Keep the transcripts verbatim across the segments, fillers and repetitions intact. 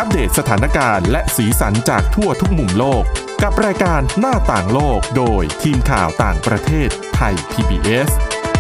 อัปเดตสถานการณ์และสีสันจากทั่วทุกมุมโลกกับรายการหน้าต่างโลกโดยทีมข่าวต่างประเทศไทย พี บี เอส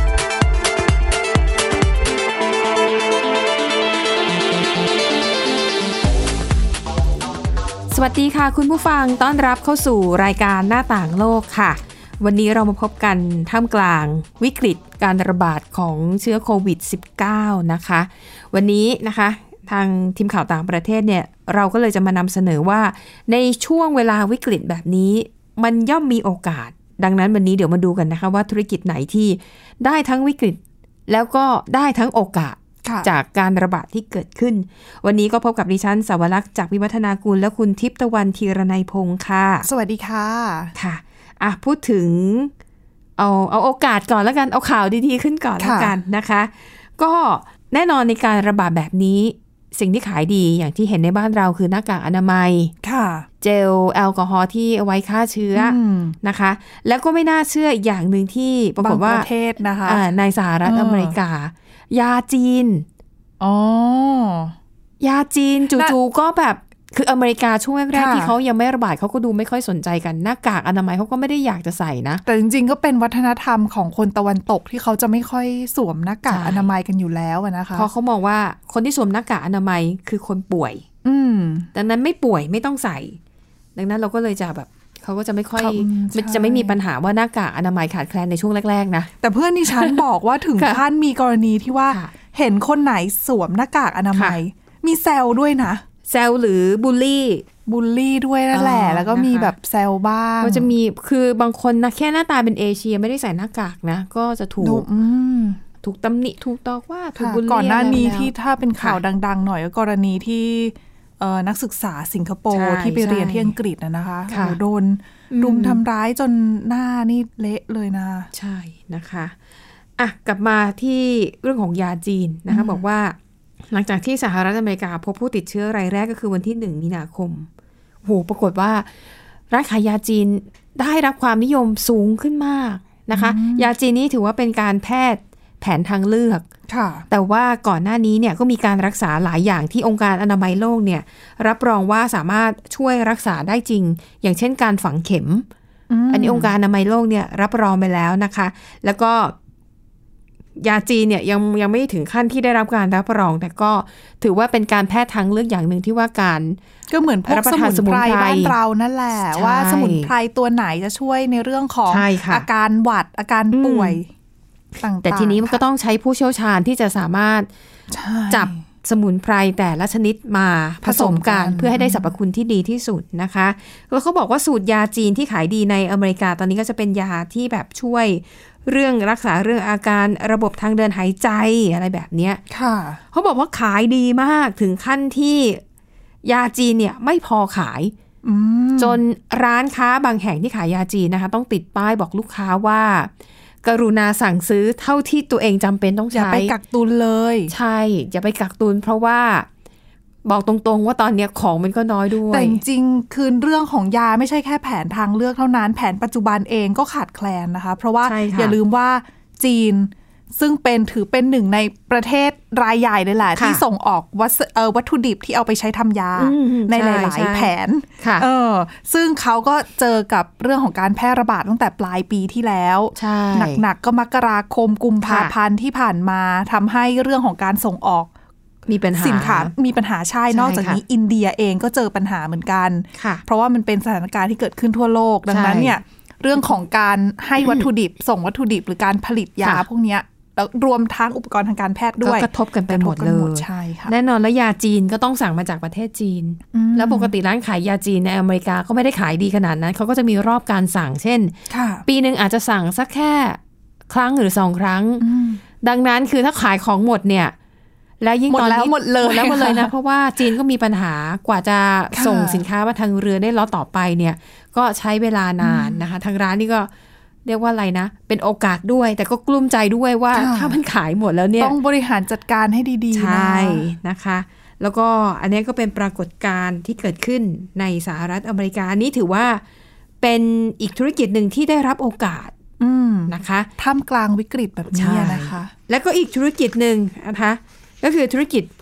สวัสดีค่ะคุณผู้ฟังต้อนรับเข้าสู่รายการหน้าต่างโลกค่ะวันนี้เรามาพบกันท่ามกลางวิกฤตการระบาดของเชื้อโควิด สิบเก้า นะคะวันนี้นะคะทางทีมข่าวต่างประเทศเนี่ยเราก็เลยจะมานำเสนอว่าในช่วงเวลาวิกฤตแบบนี้มันย่อมมีโอกาสดังนั้นวันนี้เดี๋ยวมาดูกันนะคะว่าธุรกิจไหนที่ได้ทั้งวิกฤตแล้วก็ได้ทั้งโอกาสจากการระบาดที่เกิดขึ้นวันนี้ก็พบกับดิฉันสาวรักษ์จากวิวัฒนากุลและคุณทิพย์ตะวันธีรนัยพงค์ค่ะสวัสดีค่ะค่ะอ่ะพูดถึงเอาเอาโอกาสก่อนแล้วกันเอาข่าวดีๆขึ้นก่อนแล้วกันนะคะก็แน่นอนในการระบาดแบบนี้สิ่งที่ขายดีอย่างที่เห็นในบ้านเราคือหน้ากากอนามัยค่ะเจลแอลกอฮอล์ที่เอาไว้ฆ่าเชื้อนะคะแล้วก็ไม่น่าเชื่ออีกอย่างหนึ่งที่ปรากฏว่าบางประเทศนะคะในสหรัฐอเมริกายาจีนอ๋อยาจีนจู่ๆก็แบบคืออเมริกาช่วงแรกๆที่เขายังไม่ระบาดเขาก็ดูไม่ค่อยสนใจกันหน้ากากอนามัยเขาก็ไม่ได้อยากจะใส่นะแต่จริงๆก็เป็นวัฒนธรรมของคนตะวันตกที่เขาจะไม่ค่อยสวมหน้ากากอนามัยกันอยู่แล้วนะคะเพราะเขามองว่าคนที่สวมหน้ากากอนามัยคือคนป่วยอืมดังนั้นไม่ป่วยไม่ต้องใส่ดังนั้นเราก็เลยจะแบบเขาก็จะไม่ค่อยจะไม่มีปัญหาว่าหน้ากากอนามัยขาดแคลนในช่วงแรกๆนะแต่เพื่อนดิฉันบอกว่าถึงขั้นมีกรณีที่ว่าเห็นคนไหนสวมหน้ากากอนามัยมีแซวด้วยนะแซวหรือบูลลี่บูลลี่ด้วยนั่นแหละแล้วก็มีแบบแซวบ้างมันจะมีคือบางคนนะแค่หน้าตาเป็นเอเชียไม่ได้ใส่หน้ากากนะก็จะถูกถูกตำหนิถูกตอกว่าถูกบูลลี่ก่อนหน้านี้ที่ถ้าเป็นข่าวดังๆหน่อยก็กรณีที่นักศึกษาสิงคโปร์ที่ไปเรียนที่อังกฤษนะนะคะโดนรุมทำร้ายจนหน้านี่เละเลยนะใช่นะคะอ่ะกลับมาที่เรื่องของยาจีนนะคะบอกว่าหลังจากที่สหรัฐอเมริกาพบผู้ติดเชื้อรายแรกก็คือวันที่หนึ่งมีนาคมโหปรากฏว่าร้านขายยาจีนได้รับความนิยมสูงขึ้นมากนะคะยาจีนนี้ถือว่าเป็นการแพทย์แผนทางเลือกแต่ว่าก่อนหน้านี้เนี่ยก็มีการรักษาหลายอย่างที่องค์การอนามัยโลกเนี่ยรับรองว่าสามารถช่วยรักษาได้จริงอย่างเช่นการฝังเข็ม อ, อันนี้องค์การอนามัยโลกเนี่ยรับรองไปแล้วนะคะแล้วก็ยาจีนเนี่ยยังยังไม่ถึงขั้นที่ได้รับการรับรองแต่ก็ถือว่าเป็นการแพทย์ทางเลือกอย่างหนึ่งที่ว่าการก็เหมือนพวกสมุนไพรบ้านเรานั่นแหละว่าสมุนไพรตัวไหนจะช่วยในเรื่องของอาการหวัดอาการป่วยแต่ทีนี้มันก็ต้องใช้ผู้เชี่ยวชาญที่จะสามารถจับสมุนไพรแต่ละชนิดมาผสมกันเพื่อให้ได้สรรพคุณที่ดีที่สุดนะคะแล้วเขาบอกว่าสูตรยาจีนที่ขายดีในอเมริกาตอนนี้ก็จะเป็นยาที่แบบช่วยเรื่องรักษาเรื่องอาการระบบทางเดินหายใจอะไรแบบเนี้ยเขาบอกว่าขายดีมากถึงขั้นที่ยาจีนเนี่ยไม่พอขายจนร้านค้าบางแห่งที่ขายยาจีนนะคะต้องติดป้ายบอกลูกค้าว่ากรุณาสั่งซื้อเท่าที่ตัวเองจำเป็นต้องใช้อย่าไปกักตุนเลยใช่อย่าไปกักตุนเพราะว่าบอกตรงๆว่าตอนนี้ของมันก็น้อยด้วยแต่จริงๆคือเรื่องของยาไม่ใช่แค่แผนทางเลือกเท่านั้นแผนปัจจุบันเองก็ขาดแคลนนะคะเพราะว่าอย่าลืมว่าจีนซึ่งเป็นถือเป็นหนึ่งในประเทศรายใหญ่เลยแหละที่ส่งออกวัตวัตถุดิบที่เอาไปใช้ทำยาในหลายๆแผนเออซึ่งเขาก็เจอกับเรื่องของการแพร่ระบาดตั้งแต่ปลายปีที่แล้วหนักๆก็มกราคมกุมภาพันธ์ที่ผ่านมาทำให้เรื่องของการส่งออกมีปัญหาสินค้ามีปัญหาใช่นอกจากนี้อินเดียเองก็เจอปัญหาเหมือนกันเพราะว่ามันเป็นสถานการณ์ที่เกิดขึ้นทั่วโลกดังนั้นเนี่ยเรื่องของการให้วัตถุดิบส่งวัตถุดิบหรือการผลิตยาพวกนี้แล้วรวมทั้งอุปกรณ์ทางการแพทย์ด้วยก็กระทบกันไปหมดเลยใช่ค่ะแน่นอนแล้วยาจีนก็ต้องสั่งมาจากประเทศจีนแล้วปกติร้านขายยาจีนในอเมริกาก็ไม่ได้ขายดีขนาดนั้นเขาก็จะมีรอบการสั่งเช่นปีนึงอาจจะสั่งสักแค่ครั้งหรือสองครั้งดังนั้นคือถ้าขายของหมดเนี่ยแล้วยิ่งตอนนี้หมดแล้วหมดเลยแล้วหมดเลยนะเพราะว่าจีนก็มีปัญหากว่าจะส่งสินค้ามาทางเรือได้ล็อตต่อไปเนี่ยก็ใช้เวลานานนะคะทางร้านนี่ก็เรียกว่าอะไรนะเป็นโอกาสด้วยแต่ก็กลุ้มใจด้วยว่าถ้ามันขายหมดแล้วเนี่ยต้องบริหารจัดการให้ดีๆนะใช่นะคะแล้วก็อันนี้ก็เป็นปรากฏการณ์ที่เกิดขึ้นในสหรัฐอเมริกานี้ถือว่าเป็นอีกธุรกิจหนึ่งที่ได้รับโอกาสนะคะท่ามกลางวิกฤตแบบนี้นะคะแล้วก็อีกธุรกิจหนึ่งนะคะก็คือธุรกิจ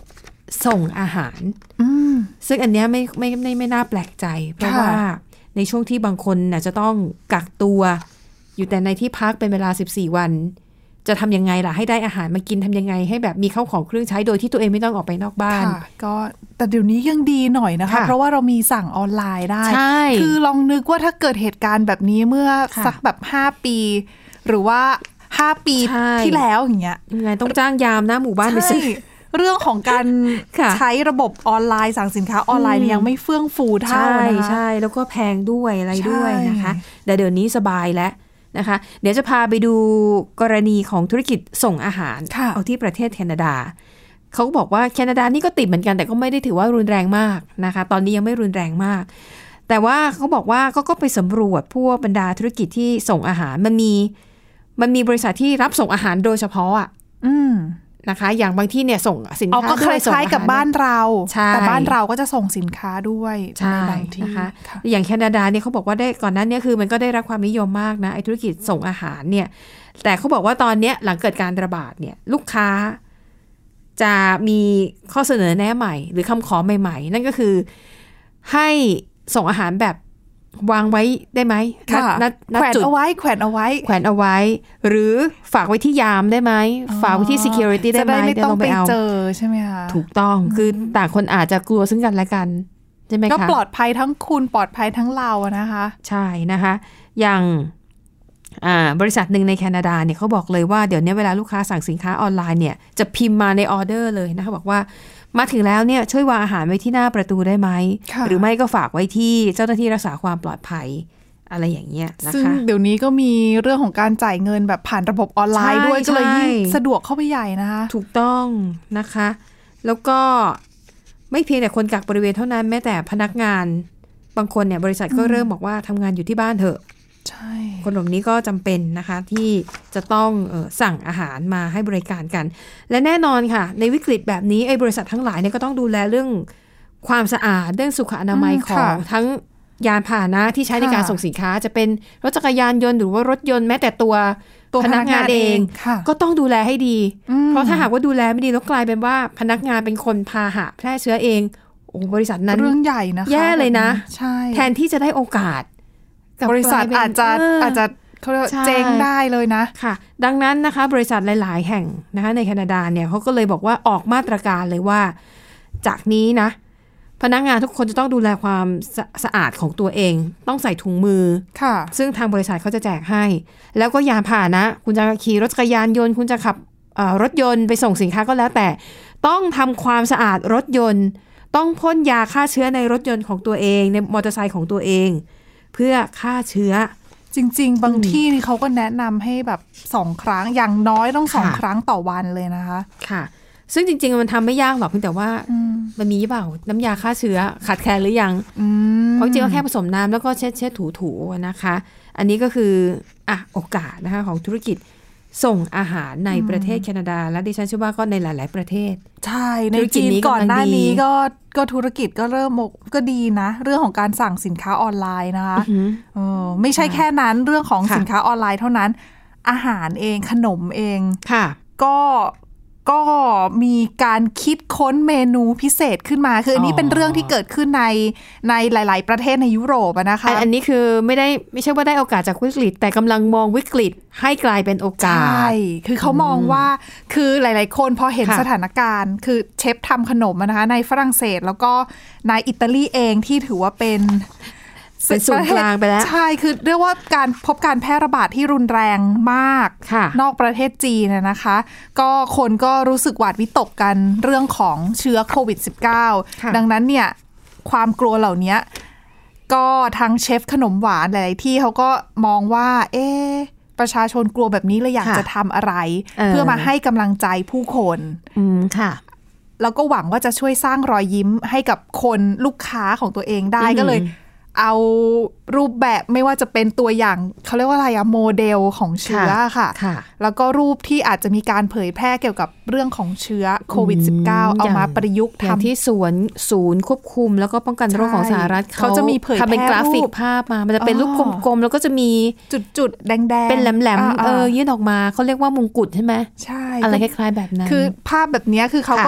ส่งอาหารซึ่งอันเนี้ยไม่ไม่ไม่ไม่น่าแปลกใจเพราะว่าในช่วงที่บางคนน่ะจะต้องกักตัวอยู่แต่ในที่พักเป็นเวลาสิบสี่วันจะทำยังไงล่ะให้ได้อาหารมากินทำยังไงให้แบบมีข้าวของเครื่องใช้โดยที่ตัวเองไม่ต้องออกไปนอกบ้านก็แต่เดี๋ยวนี้ยังดีหน่อยนะคะเพราะว่าเรามีสั่งออนไลน์ได้คือลองนึกว่าถ้าเกิดเหตุการณ์แบบนี้เมื่อสักแบบห้าปีหรือว่าห้าปีที่แล้วอย่างเงี้ยยังไงต้องจ้างยามนะหมู่บ้านไปซื้อเรื่องของการใช้ระบบออนไลน์สั่งสินค้าออนไลน์ยังไม่เฟื่องฟูเท่านะคะใช่ใช่แล้วก็แพงด้วยอะไรด้วยนะคะแต่เดี๋ยวนี้สบายแล้วนะคะเดี๋ยวจะพาไปดูกรณีของธุรกิจส่งอาหารเอาที่ประเทศแคนาดาเขาบอกว่าแคนาดานี่ก็ติดเหมือนกันแต่ก็ไม่ได้ถือว่ารุนแรงมากนะคะตอนนี้ยังไม่รุนแรงมากแต่ว่าเขาบอกว่าก็ก็ไปสำรวจพวกบรรดาธุรกิจที่ส่งอาหารมันมีมันมีบริษัทที่รับส่งอาหารโดยเฉพาะอ่ะนะคะอย่างบางที่เนี่ยส่งสินค้าก็คล้ายๆกับบ้านเราแต่บ้านเราก็จะส่งสินค้าด้วยในบางที่นะคะอย่างแคนาดาเนี่ยเขาบอกว่าได้ก่อนหน้านี้คือมันก็ได้รับความนิยมมากนะไอ้ธุรกิจส่งอาหารเนี่ยแต่เขาบอกว่าตอนนี้หลังเกิดการระบาดเนี่ยลูกค้าจะมีข้อเสนอแนะใหม่หรือคำขอใหม่ๆนั่นก็คือให้ส่งอาหารแบบวางไว้ได้ไหมนัดแขวนเอาไว้แขวนเอาไว้แขวนเอาไว้หรือฝากไว้ที่ยามได้ไหมฝากไว้ที่ security ได้ไหมไม่ต้องไปเจอใช่ไหมคะถูกต้องคือต่างคนอาจจะกลัวซึ่งกันและกันใช่ไหมคะก็ปลอดภัยทั้งคุณปลอดภัยทั้งเรานะคะใช่นะคะอย่างบริษัทหนึ่งในแคนาดาเนี่ยเขาบอกเลยว่าเดี๋ยวนี้เวลาลูกค้าสั่งสินค้าออนไลน์เนี่ยจะพิมพ์มาในออเดอร์เลยนะคะบอกว่ามาถึงแล้วเนี่ยช่วยวางอาหารไว้ที่หน้าประตูได้ไหมหรือไม่ก็ฝากไว้ที่เจ้าหน้าที่รักษาความปลอดภัยอะไรอย่างเงี้ยนะคะซึ่งเดี๋ยวนี้ก็มีเรื่องของการจ่ายเงินแบบผ่านระบบออนไลน์ด้วยก็เลยยิ่งสะดวกเข้าไปใหญ่นะคะถูกต้องนะคะแล้วก็ไม่เพียงแต่คนกักบริเวณเท่านั้นแม้แต่พนักงานบางคนเนี่ยบริษัทก็เริ่มบอกว่าทำงานอยู่ที่บ้านเถอะใช่คนกลุ่มนี้ก็จำเป็นนะคะที่จะต้องเอ่อสั่งอาหารมาให้บริการกันและแน่นอนค่ะในวิกฤตแบบนี้ไอ้บริษัททั้งหลายเนี่ยก็ต้องดูแลเรื่องความสะอาดเรื่องสุขอนามัยของทั้งยานพาหนะที่ใช้ในการส่งสินค้าจะเป็นรถจักรยานยนต์หรือว่ารถยนต์แม้แต่ตัวพนักงานเองก็ต้องดูแลให้ดีเพราะถ้าหากว่าดูแลไม่ดีแล้วกลายเป็นว่าพนักงานเป็นคนพาหะแพร่เชื้อเองโอ้บริษัทนั้นเรื่องใหญ่นะคะแย่เลยนะแทนที่จะได้โอกาสบริษัทอาจจะอาจจะเขาเจ๊งได้เลยนะค่ะดังนั้นนะคะบริษัทหลายๆแห่งนะคะในแคนาดาเนี่ยเขาก็เลยบอกว่าออกมาตรการเลยว่าจากนี้นะพนักงานทุกคนจะต้องดูแลความสะ, สะอาดของตัวเองต้องใส่ถุงมือค่ะซึ่งทางบริษัทเขาจะแจกให้แล้วก็ยานพาหนะคุณจะขี่รถจักรยานยนต์คุณจะขับรถยนต์ไปส่งสินค้าก็แล้วแต่ต้องทำความสะอาดรถยนต์ต้องพ่นยาฆ่าเชื้อในรถยนต์ของตัวเองในมอเตอร์ไซค์ของตัวเองเพื่อฆ่าเชื้อจริงๆบางที่นี่เขาก็แนะนำให้แบบสองครั้งอย่างน้อยต้องสองครั้งต่อวันเลยนะคะค่ะซึ่งจริงๆมันทำไม่ยากหรอกเพียงแต่ว่ามันมีเปล่าน้ำยาฆ่าเชื้อขาดแคลนหรือยังเพราะจริงๆก็แค่ผสมน้ำแล้วก็เช็ดเช็ดถูๆนะคะอันนี้ก็คืออ่ะโอกาสนะคะของธุรกิจส่งอาหารในประเทศแคนาดาและดิฉันเชื่อว่าก็ในหลายๆประเทศใช่ในจีนก่อนหน้านี้ก็ก็ธุรกิจก็เริ่มก็ดีนะเรื่องของการสั่งสินค้าออนไลน์นะคะเออไม่ใช่แค่นั้นเรื่องของสินค้าออนไลน์เท่านั้นอาหารเองขนมเองค่ะก็ก็มีการคิดค้นเมนูพิเศษขึ้นมาคืออันนี้เป็นเรื่องที่เกิดขึ้นในในหลายๆประเทศในยุโรปนะคะอันนี้คือไม่ได้ไม่ใช่ว่าได้โอกาสจากวิกฤตแต่กำลังมองวิกฤตให้กลายเป็นโอกาสใช่คือเขามองว่าคือหลายๆคนพอเห็นสถานการณ์คือเชฟทำขนมนะคะในฝรั่งเศสแล้วก็ในอิตาลีเองที่ถือว่าเป็นเป็นศูนย์กลางไปแล้วใช่คือเรียกว่าการพบการแพร่ระบาดที่รุนแรงมากนอกประเทศจีนนะคะก็คนก็รู้สึกหวาดวิตกกันเรื่องของเชื้อโควิด สิบเก้า ดังนั้นเนี่ยความกลัวเหล่านี้ก็ทั้งเชฟขนมหวานหลายๆที่เขาก็มองว่าเอ๊ะประชาชนกลัวแบบนี้เลยอยากจะทำอะไรเพื่อมาให้กำลังใจผู้คนอืมค่ะแล้วก็หวังว่าจะช่วยสร้างรอยยิ้มให้กับคนลูกค้าของตัวเองได้ก็เลยเอารูปแบบไม่ว่าจะเป็นตัวอย่างเขาเรียกว่าอะไรอะโมเดลของเชื้อค่ะแล้วก็รูปที่อาจจะมีการเผยแพร่เกี่ยวกับเรื่องของเชื้อโควิด สิบเก้า เอามาประยุกต์ทำที่สวนศูนย์ควบคุมแล้วก็ป้องกันโรคของสหรัฐเขาจะมีเผยแพร่ทำเป็นกราฟิกภาพมามันจะเป็นรูปกลมๆแล้วก็จะมีจุดๆแดงๆเป็นแหลมๆเออยื่นออกมาเขาเรียกว่ามงกุฎใช่ไหมใช่อะไรคล้ายๆแบบนั้นคือภาพแบบนี้คือเขาก็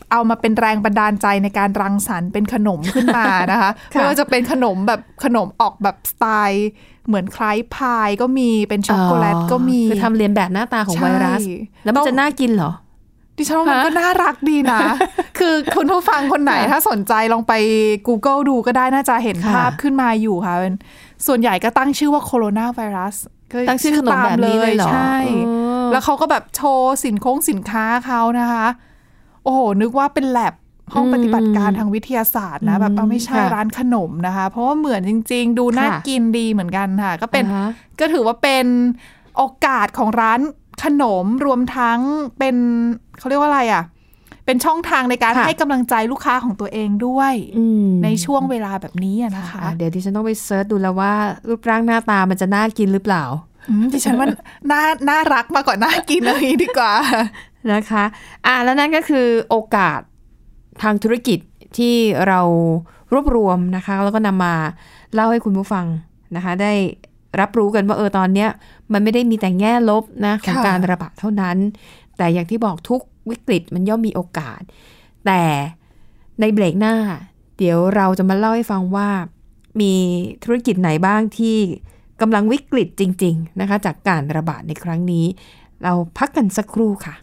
เอามาเป็นแรงบันดาลใจในการรังสรรค์เป็นขนมขึ้นมานะคะไม่ว่าจะเป็นขนมแบบขนมออกแบบสไตล์เหมือนคล้ายพายก็มีเป็นช็อกโกแลตก็มีคือทำเลียนแบบหน้าตาของไวรัสแล้วมันจะน่ากินเหรอดิฉันว่ามันก็น่ารักดีนะ คือคุณผู้ฟังคนไหนถ้าสนใจลองไป Google ดูก็ได้น่าจะเห็นภาพขึ้นมาอยู่ค่ะเป็นส่วนใหญ่ก็ตั้งชื่อว่าโคโรนาไวรัสตั้งชื่อขนมแบบนี้เลยเหรอใช่แล้วเขาก็แบบโชว์สินค้งสินค้าเขานะคะโอ้โหนึกว่าเป็นแลบห้องปฏิบัติการทางวิทยาศาสตร์นะแบบไม่ใช่ร้านขนมนะคะเพราะว่าเหมือนจริงๆดูน่ากินดีเหมือนกันค่ะก็เป็นก็ถือว่าเป็นโอกาสของร้านขนมรวมทั้งเป็นเขาเรียกว่าอะไรอ่ะเป็นช่องทางในการให้กำลังใจลูกค้าของตัวเองด้วยในช่วงเวลาแบบนี้นะคะเดี๋ยวดิฉันต้องไปเซิร์ชดูแล้วว่ารูปร่างหน้าตามันจะน่ากินหรือเปล่าดิฉันว่าน่าน่ารักมากกว่าน่ากินเลยดีกว่านะคะอ่ะแล้วนั่นก็คือโอกาสทางธุรกิจที่เรารวบรวมนะคะแล้วก็นำมาเล่าให้คุณผู้ฟังนะคะได้รับรู้กันว่าเออตอนเนี้ยมันไม่ได้มีแต่แง่ลบนะของการระบาดเท่านั้นแต่อย่างที่บอกทุกวิกฤตมันย่อมมีโอกาสแต่ในเบรกหน้าเดี๋ยวเราจะมาเล่าให้ฟังว่ามีธุรกิจไหนบ้างที่กำลังวิกฤตจริงๆนะคะจากการระบาดในครั้งนี้เราพักกันสักครู่ค่ะ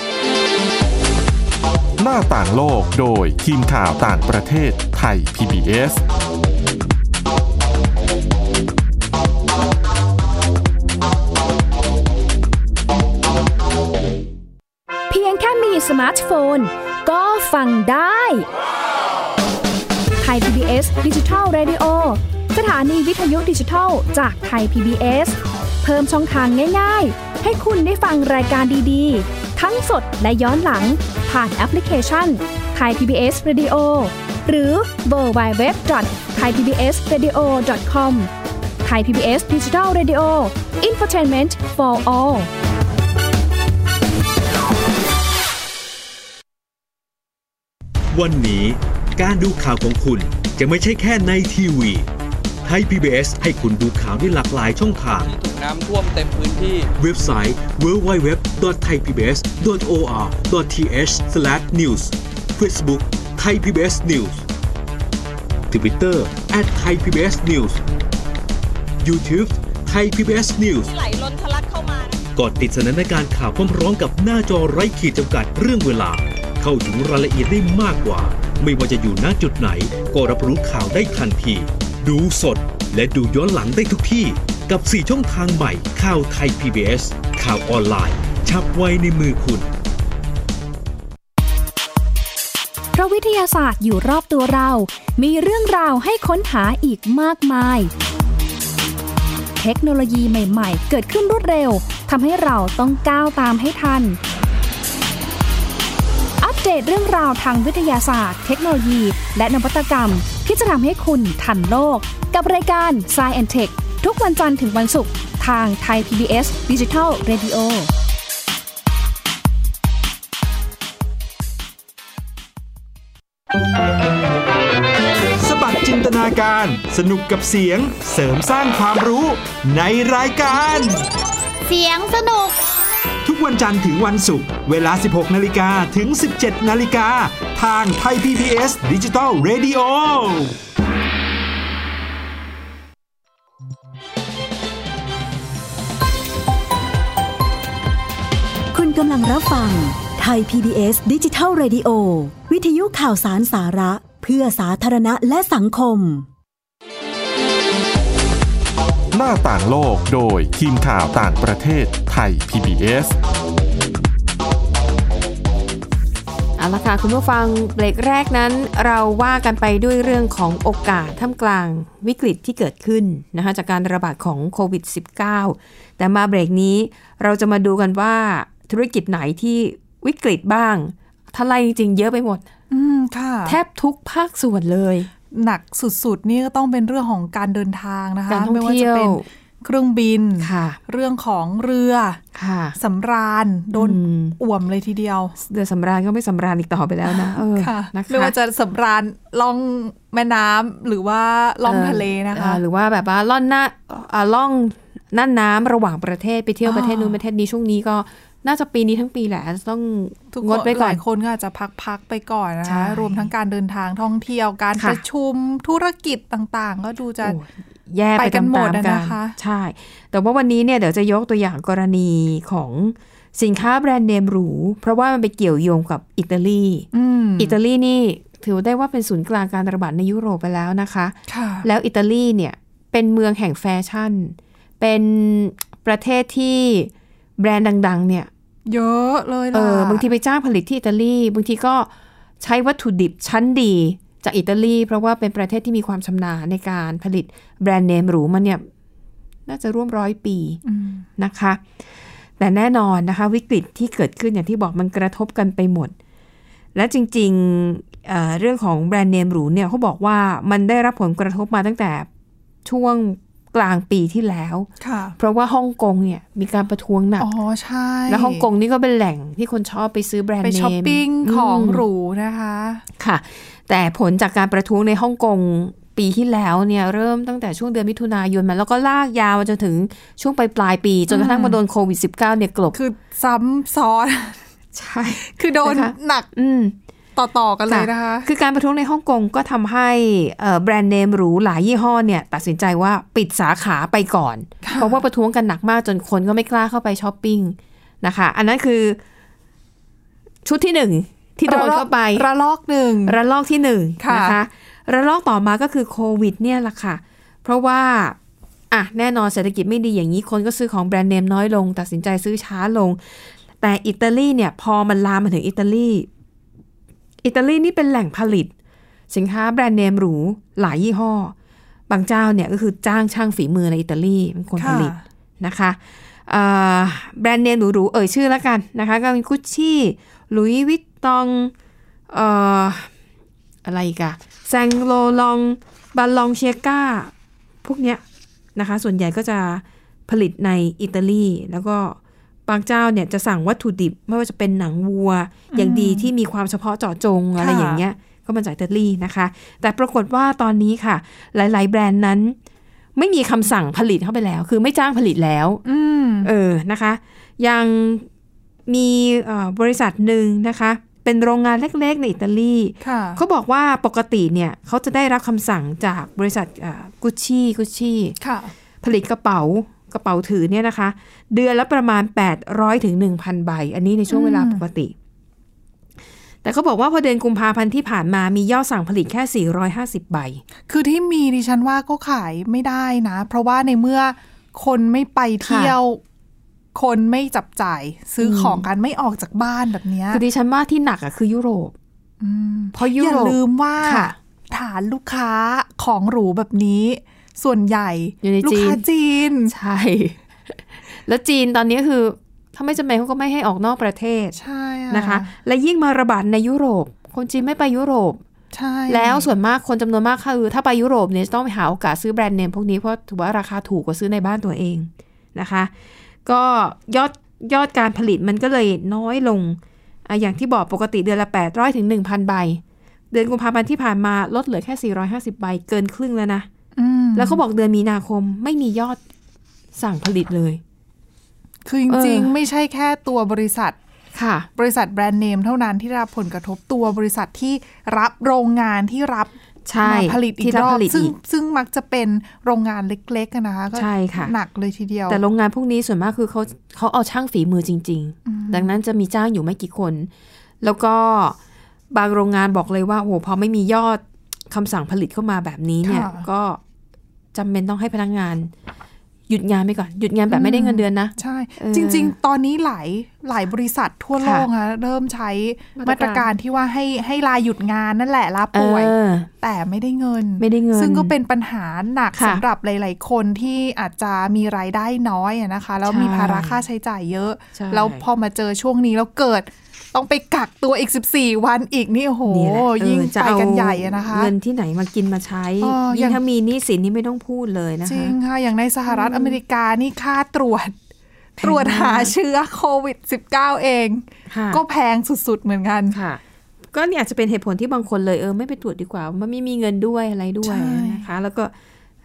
หน้าต่างโลกโดยทีมข่าวต่างประเทศไทย พี บี เอสเพียงแค่มีสมาร์ทโฟนก็ฟังได้ไทย พี บี เอส Digital Radio สถานีวิทยุดิจิทัลจากไทย พี บี เอส เพิ่มช่องทางง่ายๆให้คุณได้ฟังรายการดีๆทั้งสดและย้อนหลังผ่านแอปพลิเคชัน Thai พี บี เอส Radio หรือ ดับเบิลยู ดับเบิลยู ดับเบิลยู ดอท ไทยพีบีเอสเรดิโอ ดอท คอม Thai พี บี เอส Digital Radio Infotainment for all วันนี้การดูข่าวของคุณจะไม่ใช่แค่ในทีวีไทย พี บี เอส ให้คุณดูข่าวได้หลากหลายช่องทางถูกน้ำท่วมเต็มพื้นที่เว็บไซต์ ดับเบิลยู ดับเบิลยู ดับเบิลยู ดอท ไทยพีบีเอส ดอท โอ อาร์ ดอท ที เอช สแลช นิวส์ Facebook Thai พี บี เอส News Twitter แอท ไทยพีบีเอสนิวส์ YouTube Thai พี บี เอส News ไหลล้นทะลักเข้ามากดติดสนันในการข่าวพร้อมๆกับหน้าจอไร้ขีดจำกัดเรื่องเวลาเข้าถึงรายละเอียดได้มากกว่าไม่ว่าจะอยู่ณจุดไหนก็รับรู้ข่าวได้ทันทีดูสดและดูย้อนหลังได้ทุกที่กับสี่ช่องทางใหม่ข่าวไทย พี บี เอส ข่าวออนไลน์ฉับไวในมือคุณเพราะวิทยาศาสตร์อยู่รอบตัวเรามีเรื่องราวให้ค้นหาอีกมากมายเทคโนโลยีใหม่ๆเกิดขึ้นรวดเร็วทำให้เราต้องก้าวตามให้ทันอัปเดตเรื่องราวทางวิทยาศาสตร์เทคโนโลยีและนวัตกรรมที่จะทำให้คุณทันโลกกับรายการ Science แอนด์ Tech ทุกวันจันทร์ถึงวันศุกร์ทางไทย พี บี เอส Digital Radio สบัดจินตนาการสนุกกับเสียงเสริมสร้างความรู้ในรายการเสียงสนุกทุกวันจันทร์ถึงวันศุกร์เวลา สิบหกนาฬิกา ถึง สิบเจ็ดนาฬิกา ทางไทย พี บี เอส Digital Radio คุณกำลังรับฟังไทย พี บี เอส Digital Radio วิทยุข่าวสารสาระเพื่อสาธารณะและสังคมหน้าต่างโลกโดยทีมข่าวต่างประเทศไทย พี บี เอสเอาละค่ะคุณผู้ฟังเบรกแรกนั้นเราว่ากันไปด้วยเรื่องของโอกาสท่ามกลางวิกฤตที่เกิดขึ้นนะคะจากการระบาดของโควิด สิบเก้า แต่มาเบรกนี้เราจะมาดูกันว่าธุรกิจไหนที่วิกฤตบ้างทลายจริงๆเยอะไปหมดอืมค่ะแทบทุกภาคส่วนเลยหนักสุดๆนี่ก็ต้องเป็นเรื่องของการเดินทางนะคะการท่องเที่ยวไม่ว่าจะเป็นเครื่องบินค่ะเรื่องของเรือค่ะสำราญโดนอ่วมเลยทีเดียวเรือสำราญก็ไม่สำราญอีกต่อไปแล้วนะเออนะคะไม่ว่าจะสำราญล่องแม่น้ำหรือว่าล่องทะเลนะคะหรือว่าแบบว่าล่องหน้าล่องน่านน้ำระหว่างประเทศไปเที่ยวประเทศนู้นประเทศนี้ช่วงนี้ก็น่าจะปีนี้ทั้งปีแหละต้องงดไปก่อนหลายคนก็อาจจะพักๆไปก่อนนะคะรวมทั้งการเดินทางท่องเที่ยวการประชุมธุรกิจต่างๆก็ดูจะแย่ไปกันหมดนะคะใช่แต่ว่าวันนี้เนี่ยเดี๋ยวจะยกตัวอย่างกรณีของสินค้าแบรนด์เนมหรูเพราะว่ามันไปเกี่ยวโยงกับอิตาลีอิตาลีนี่ถือได้ว่าเป็นศูนย์กลางการระบาดในยุโรปไปแล้วนะคะแล้วอิตาลีเนี่ยเป็นเมืองแห่งแฟชั่นเป็นประเทศที่แบรนด์ดังๆเนี่ยเยอะเลยล่ะเออบางทีไปจ้างผลิตที่อิตาลีบางทีก็ใช้วัตถุดิบชั้นดีจากอิตาลีเพราะว่าเป็นประเทศที่มีความชำนาญในการผลิตแบรนด์เนมหรูมันเนี่ยน่าจะร่วมร้อยปีนะคะแต่แน่นอนนะคะวิกฤตที่เกิดขึ้นอย่างที่บอกมันกระทบกันไปหมดและจริงๆ เอ่อ เรื่องของแบรนด์เนมหรูเนี่ยเขาบอกว่ามันได้รับผลกระทบมาตั้งแต่ช่วงกลางปีที่แล้วเพราะว่าฮ่องกงเนี่ยมีการประท้วงหนักอ๋อใช่แล้วฮ่องกงนี่ก็เป็นแหล่งที่คนชอบไปซื้อแบรนด์เนมไปช้อปปิ้งของหรูนะคะค่ะแต่ผลจากการประท้วงในฮ่องกงปีที่แล้วเนี่ยเริ่มตั้งแต่ช่วงเดือนมิถุนายนมาแล้วก็ลากยาวจนถึงช่วงปลายปลายปีจนกระทั่งมาโดนโควิด สิบเก้า เนี่ยกลบคือซ้ำซ้อนใช่คือโดนหนักต่อๆกันเลยนะคะคือการประท้วงในฮ่องกงก็ทำให้แบรนด์เนมหรูหลายยี่ห้อเนี่ยตัดสินใจว่าปิดสาขาไปก่อนเพราะว่าประท้วงกันหนักมากจนคนก็ไม่กล้าเข้าไปช้อปปิ้งนะคะอันนั้นคือชุดที่หนึ่งที่โดนเข้าไประลอกหนึ่งระลอกที่หนึ่งนะคะระลอกต่อมาก็คือโควิดเนี่ยแหละค่ะเพราะว่าอ่ะแน่นอนเศรษฐกิจไม่ดีอย่างนี้คนก็ซื้อของแบรนด์เนมน้อยลงตัดสินใจซื้อช้าลงแต่อิตาลีเนี่ยพอมันลามมาถึงอิตาลีอิตาลีนี่เป็นแหล่งผลิตสินค้าแบรนด์เนมหรูหลายยี่ห้อบางเจ้าเนี่ยก็คือจ้างช่างฝีมือในอิตาลีเป็นคนผลิตนะคะแบรนด์เนมหรูๆเอ่ยชื่อแล้วกันนะคะก็มีกุชชี่หลุยส์วิตตองเอ่ออะไรอีกอะแซงโลลองบาลองเชียก้าพวกเนี้ยนะคะส่วนใหญ่ก็จะผลิตในอิตาลีแล้วก็บางเจ้าเนี่ยจะสั่งวัตถุดิบไม่ว่าจะเป็นหนังวัวอย่างดีที่มีความเฉพาะเจาะจงอะไรอย่างเงี้ยก็มาจากอิตาลีนะคะแต่ปรากฏว่าตอนนี้ค่ะหลายๆแบรนด์นั้นไม่มีคำสั่งผลิตเข้าไปแล้วคือไม่จ้างผลิตแล้วเออนะคะยังมีบริษัทหนึ่งนะคะเป็นโรงงานเล็กๆในอิตาลีเขาบอกว่าปกติเนี่ยเขาจะได้รับคำสั่งจากบริษัทกุชชี่กุชชี่ผลิตกระเป๋ากระเป๋าถือเนี่ยนะคะเดือนละประมาณแปดร้อยถึง หนึ่งพัน ใบอันนี้ในช่วงเวลาปกติแต่เขาบอกว่าพอเดือนกุมภาพันธ์ที่ผ่านมามียอดสั่งผลิตแค่สี่ร้อยห้าสิบใบคือที่มีดิฉันว่าก็ขายไม่ได้นะเพราะว่าในเมื่อคนไม่ไปเที่ยวคนไม่จับจ่ายซื้อของกันไม่ออกจากบ้านแบบนี้คือดิฉันว่าที่หนักอ่ะคือยุโรปเพราะยุโรปอย่าลืมว่าฐานลูกค้าของหรูแบบนี้ส่วนใหญ่ลูกค้าจีนใช่แล้วจีนตอนนี้คือถ้าไม่จำเป็นเขาก็ไม่ให้ออกนอกประเทศใช่นะคะและยิ่งมาระบาดในยุโรปคนจีนไม่ไปยุโรปใช่แล้วส่วนมากคนจำนวนมากคือถ้าไปยุโรปเนี่ยต้องไปหาโอกาสซื้อแบรนด์เนมพวกนี้เพราะถือว่าราคาถูกกว่าซื้อในบ้านตัวเองนะคะก็ยอดยอดการผลิตมันก็เลยน้อยลงอ่ะอย่างที่บอกปกติเดือนละแปดร้อยถึง หนึ่งพัน ใบเดือนกุมภาพันธ์ที่ผ่านมาลดเหลือแค่สี่ร้อยห้าสิบใบเกินครึ่งแล้วนะแล้วเขาบอกเดือนมีนาคมไม่มียอดสั่งผลิตเลยคือจริงๆไม่ใช่แค่ตัวบริษัทค่ะบริษัทแบรนด์เนมเท่านั้นที่รับผลกระทบตัวบริษัทที่รับโรงงานที่รับมาผลิตอีกรอบซึ่งซึ่งมักจะเป็นโรงงานเล็กๆนะคะก็หนักเลยทีเดียวแต่โรงงานพวกนี้ส่วนมากคือเขาเขาเอาช่างฝีมือจริงๆดังนั้นจะมีจ้างอยู่ไม่กี่คนแล้วก็บางโรงงานบอกเลยว่าโอ้พอไม่มียอดคำสั่งผลิตเข้ามาแบบนี้เนี่ยก็จำเป็นต้องให้พนักงานหยุดงานไปก่อนหยุดงานแบบไม่ได้เงินเดือนนะใช่จริงๆตอนนี้หลายหลายบริษัททั่วโลกนะเริ่มใช้มาตรการที่ว่าให้ให้ลาหยุดงานนั่นแหละลาป่วยแต่ไม่ได้เงินไม่ได้เงินซึ่งก็เป็นปัญหาหนักสำหรับหลายๆคนที่อาจจะมีรายได้น้อยนะคะแล้วมีภาระค่าใช้จ่ายเยอะแล้วพอมาเจอช่วงนี้แล้วเกิดต้องไปกักตัวอีกสิบสี่วันอีกนี่โอ้โหยิ่งไปกันใหญ่นะคะเงินที่ไหนมากินมาใช้ยิ่งถ้ามีหนี้สินนี่ไม่ต้องพูดเลยนะคะจริงค่ะอย่างในสหรัฐอเมริกานี่ค่าตรวจตรวจหาเชื้อโควิด สิบเก้า เองก็แพงสุดๆเหมือนกันค่ะก็เนี่ยอาจจะเป็นเหตุผลที่บางคนเลยเออไม่ไปตรวจดีกว่ามันไม่มีเงินด้วยอะไรด้วยนะคะแล้วก็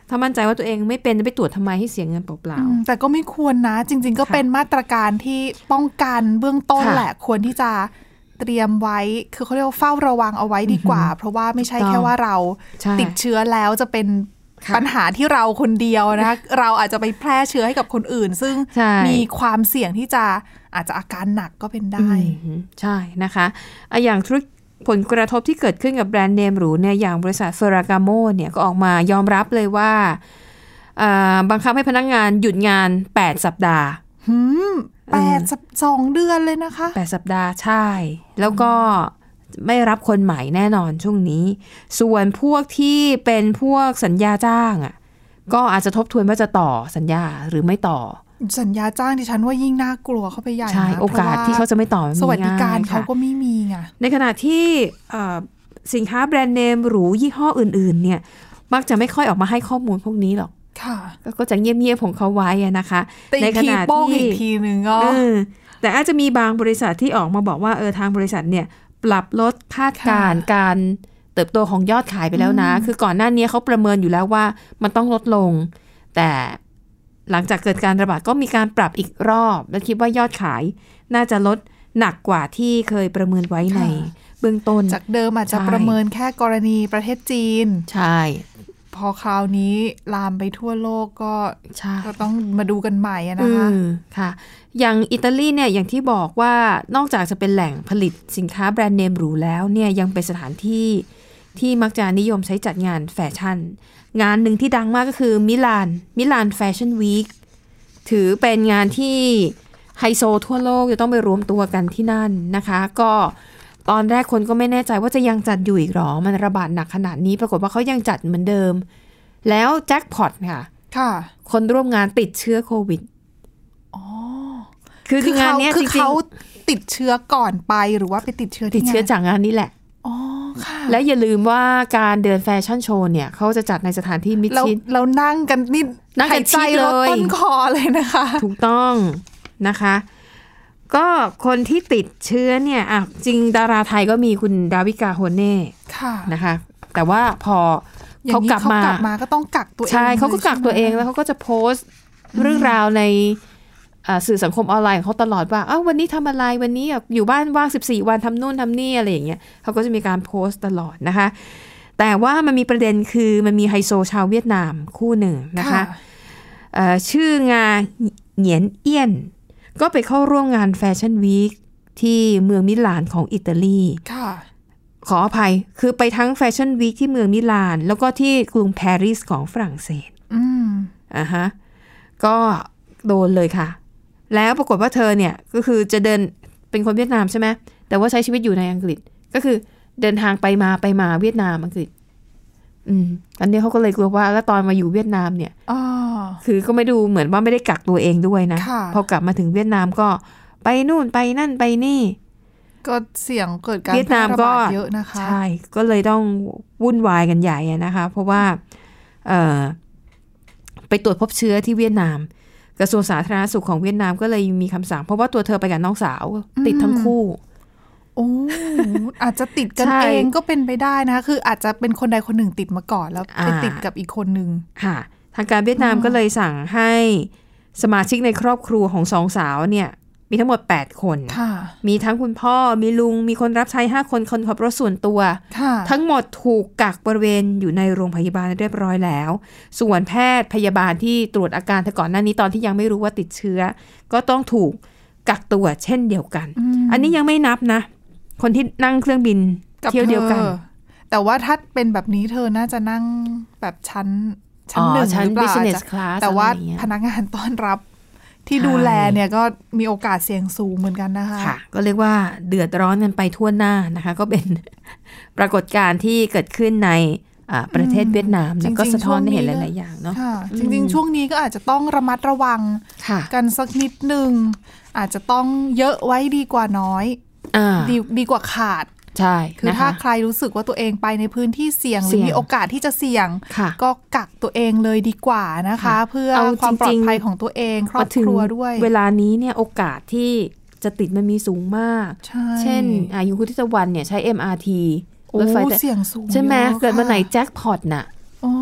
ถ้ามั่นใจว่าตัวเองไม่เป็นจะไปตรวจทำไมให้เสียเงินเปล่าๆแต่ก็ไม่ควรนะจริงๆก็เป็นมาตรการที่ป้องกันเบื้องต้นแหละควรที่จะเตรียมไว้คือเขาเรียกว่าเฝ้าระวังเอาไว้ดีกว่าเพราะว่าไม่ใช่แค่ว่าเราติดเชื้อแล้วจะเป็นปัญหาที่เราคนเดียวนะเราอาจจะไปแพร่เชื้อให้กับคนอื่นซึ่งมีความเสี่ยงที่จะอาจจะอาการหนักก็เป็นได้ใช่นะคะอย่างธุรกิจผลกระทบที่เกิดขึ้นกับแบรนด์เนมหรูเนี่ยอย่างบริษัทเฟอร์รากาโมเนี่ยก็ออกมายอมรับเลยว่าบังคับให้พนักงานหยุดงานแปดสัปดาห์หืมแปดสัปสองเดือนเลยนะคะแปดสัปดาห์ใช่แล้วก็ไม่รับคนใหม่แน่นอนช่วงนี้ส่วนพวกที่เป็นพวกสัญญาจ้างอ่ะก็อาจจะทบทวนว่าจะต่อสัญญาหรือไม่ต่อสัญญาจ้างดิฉันว่ายิ่งน่ากลัวเข้าไปใหญ่นะใช่โอกาสที่เขาจะไม่ต่อสวัสดิการเขาก็ไม่มีไงในขณะที่สินค้าแบรนด์เนมหรูยี่ห้ออื่นๆเนี่ยมักจะไม่ค่อยออกมาให้ข้อมูลพวกนี้หรอกก็จะเงียบๆของเขาไว้นะคะในขณะที่อีกทีนึงก็แต่อาจจะมีบางบริษัทที่ออกมาบอกว่าเออทางบริษัทเนี่ยปรับลดคาดการณ์การเติบโตของยอดขายไปแล้วนะคือก่อนหน้านี้เขาประเมินอยู่แล้วว่ามันต้องลดลงแต่หลังจากเกิดการระบาดก็มีการปรับอีกรอบและคิดว่ายอดขายน่าจะลดหนักกว่าที่เคยประเมินไว้ในเบื้องต้นจากเดิมอาจจะประเมินแค่กรณีประเทศจีนใช่พอคราวนี้ลามไปทั่วโลกก็ก็ต้องมาดูกันใหม่นะคะค่ะอย่างอิตาลีเนี่ยอย่างที่บอกว่านอกจากจะเป็นแหล่งผลิตสินค้าแบรนด์เนมหรูแล้วเนี่ยยังเป็นสถานที่ที่มักจะนิยมใช้จัดงานแฟชั่นงานหนึ่งที่ดังมากก็คือมิลานมิลานแฟชั่นวีคถือเป็นงานที่ไฮโซทั่วโลกจะต้องไปรวมตัวกันที่นั่นนะคะก็ตอนแรกคนก็ไม่แน่ใจว่าจะยังจัดอยู่อีกหรอมันระบาดหนักขนาดนี้ปรากฏว่าเขายังจัดเหมือนเดิมแล้วแจ็คพอตค่ะค่ะคนร่วมงานติดเชื้อโควิดอ๋อคือคืองานนี้จริงๆเขาติดเชื้อก่อนไปหรือว่าไปติดเชื้อที่ติดเชื้อจากงานนี้แหละอ๋อค่ะและอย่าลืมว่าการเดินแฟชั่นโชว์เนี่ยเขาจะจัดในสถานที่มิดชิดแล้วนั่งกันนี่นั่งกันชิดเลยต้นคอเลยนะคะถูกต้องนะคะก็คนที่ติดเชื้อเนี่ยอ่ะจริงดาราไทยก็มีคุณดาวิกาโฮเน่นะคะแต่ว่าพอเขากลับมาก็ต้องกักตัวเองใช่เขาก็กักตัวเองแล้วเขาก็จะโพสต์เรื่องราวในสื่อสังคมออนไลน์ของเขาตลอดว่าอ้าววันนี้ทำอะไรวันนี้อยู่บ้านว่างสิบสี่วันทำนู่นทำนี่อะไรอย่างเงี้ยเขาก็จะมีการโพสต์ตลอดนะคะแต่ว่ามันมีประเด็นคือมันมีไฮโซชาวเวียดนามคู่หนึ่งนะคะชื่องาเหงียนเอี้ยนก็ไปเข้าร่วมงานแฟชั่นวีคที่เมืองมิลานของอิตาลีขออภัยคือไปทั้งแฟชั่นวีคที่เมืองมิลานแล้วก็ที่กรุงปารีสของฝรั่งเศสอืมอ่าฮะก็โดนเลยค่ะแล้วปรากฏว่าเธอเนี่ยก็คือจะเดินเป็นคนเวียดนามใช่ไหมแต่ว่าใช้ชีวิตอยู่ในอังกฤษก็คือเดินทางไปมาไปมาเวียดนามอังกฤษอืมอันนี้เขาก็เลยกลัวว่าแล้วตอนมาอยู่เวียดนามเนี่ยคือก็ไม่ดูเหมือนว่าไม่ได้กักตัวเองด้วยนะพอกลับมาถึงเวียดนามก็ไปนู่นไปนั่นไปนี่ก็เสี่ยงเกิดการแพร่ระบาดเยอะนะคะใช่ก็เลยต้องวุ่นวายกันใหญ่นะคะเพราะว่าเอ่อไปตรวจพบเชื้อที่เวียดนามกระทรวงสาธารณสุขของเวียดนามก็เลยมีคำสั่งเพราะว่าตัวเธอไปกับน้องสาวติดทั้งคู่โอ้อาจจะติดกันเองก็เป็นไปได้นะคืออาจจะเป็นคนใดคนหนึ่งติดมาก่อนแล้วไปติดกับอีกคนนึงค่ะทางการเวียดนามก็เลยสั่งให้สมาชิกในครอบครัวของสองสาวเนี่ยมีทั้งหมดแปดคนมีทั้งคุณพ่อมีลุงมีคนรับใช้ห้าคนคนขับรถส่วนตัวทั้งหมดถูกกักบริเวณอยู่ในโรงพยาบาลเรียบร้อยแล้วส่วนแพทย์พยาบาลที่ตรวจอาการแต่ก่อนหน้านี้ตอนที่ยังไม่รู้ว่าติดเชื้อก็ต้องถูกกักตัวเช่นเดียวกัน อ, อันนี้ยังไม่นับนะคนที่นั่งเครื่องบินเที่ยวเดียวกันแต่ว่าถ้าเป็นแบบนี้เธอน่าจะนั่งแบบชั้นชั้นหนึ่งหรือเปล่าแต่ว่าพนักงานต้อนรับที่ดูแลเนี่ยก็มีโอกาสเสี่ยงสูงเหมือนกันนะคะค่ะก็เรียกว่าเดือดร้อนกันไปทั่วหน้านะคะก็เป็นปรากฏการณ์ที่เกิดขึ้นในประเทศเวียดนามแล้วก็สะท้อนให้เห็นหลายๆอย่างเนาะจริงๆช่วงนี้ก็อาจจะต้องระมัดระวังกันสักนิดนึงอาจจะต้องเยอะไว้ดีกว่าน้อยดีดีกว่าขาดใช่คือถ้าใครรู้สึกว่าตัวเองไปในพื้นที่เสี่ยงหรือมีโอกาสที่จะเสี่ยงก็กักตัวเองเลยดีกว่านะคะเพื่อความปลอดภัยของตัวเองครอบครัวด้วยเวลานี้เนี่ยโอกาสที่จะติดมันมีสูงมากเช่นอายุคุณทิตวันเนี่ยใช้ เอ็ม อาร์ ทีรถไฟเสี่ยงสูงใช่ไหมเกิดวันไหนแจ็คพอตน่ะ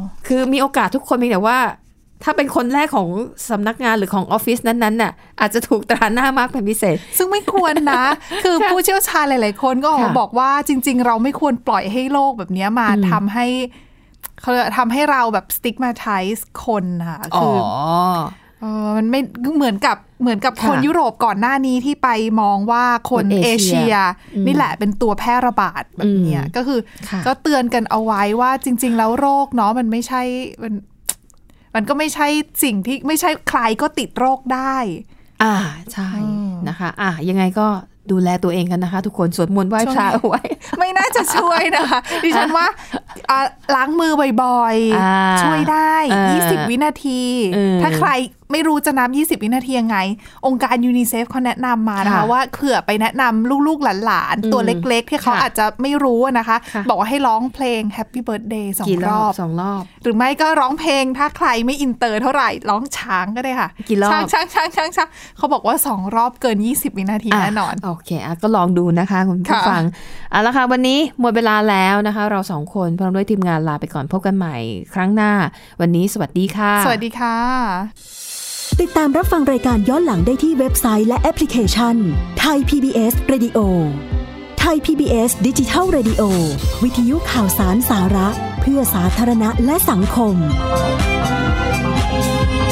คือมีโอกาสทุกคนเพียงแต่ว่าถ้าเป็นคนแรกของสำนักงานหรือของออฟฟิศนั้นๆน่ะอาจจะถูกตราหน้ามากเป็นพิเศษซึ่งไม่ควรนะ คือผู้เชี่ยวชาญหลายๆคนก็ออกมาบอกว่าจริงๆเราไม่ควรปล่อยให้โลกแบบนี้มาทำให้เขาทำให้เราแบบ stigmatize คนค่ะคือเออมันไม่เหมือนกับเหมือนกับคนยุโรปก่อนหน้านี้ที่ไปมองว่าคนเอเชียนี่แหละเป็นตัวแพร่ระบาดแบบนี้ก็คือก็เตือนกันเอาไว้ว่าจริงๆแล้วโรคเนาะมันไม่ใช่มันมันก็ไม่ใช่สิ่งที่ไม่ใช่ใครก็ติดโรคได้อ่าใช่นะคะอ่ะยังไงก็ดูแลตัวเองกันนะคะทุกคนสวดมนต์ไหว้พระเอาไว้ไม่น่าจะช่วยนะคะดิฉันว่าล้างมือบ่อยๆช่วยได้ยี่สิบวินาทีถ้าใครไม่รู้จะนับยี่สิบวินาทียังไงองค์การยูนิเซฟเขาแนะนำมานะคะว่าเผื่อไปแนะนำลูกๆหลานๆตัวเล็กๆที่เขาอาจจะไม่รู้นะคะบอกว่าให้ร้องเพลง Happy Birthday สองรอบสองรอบหรือไม่ก็ร้องเพลงถ้าใครไม่อินเตอร์เท่าไหร่ร้องช้างก็ได้ค่ะช้างช้างช้างช้างช้างเขาบอกว่าสองรอบเกินยี่สิบวินาทีแน่นอนโอเคก็ลองดูนะคะคุณผู้ฟังเอาละค่ะวันนี้หมดเวลาแล้วนะคะเราสองคนพร้อมด้วยทีมงานลาไปก่อนพบกันใหม่ครั้งหน้าวันนี้สวัสดีค่ะสวัสดีค่ะติดตามรับฟังรายการย้อนหลังได้ที่เว็บไซต์และแอปพลิเคชัน Thai พี บี เอส Radio Thai พี บี เอส Digital Radio วิทยุข่าวสารสาระเพื่อสาธารณะและสังคม